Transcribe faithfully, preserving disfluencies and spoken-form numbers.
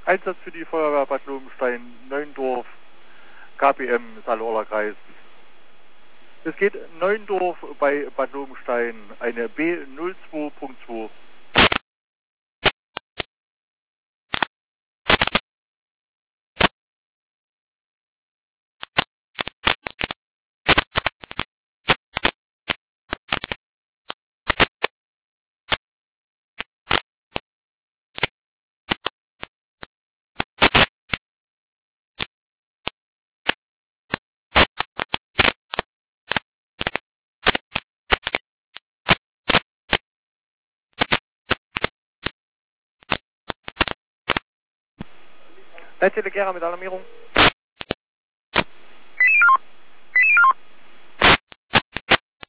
Einsatz für die Feuerwehr Bad Lobenstein, Neuendorf, K B M, Saale-Orla-Kreis. Es geht Neuendorf bei Bad Lobenstein, eine B null zwei Punkt zwei. Leitstelle Gera mit Alarmierung.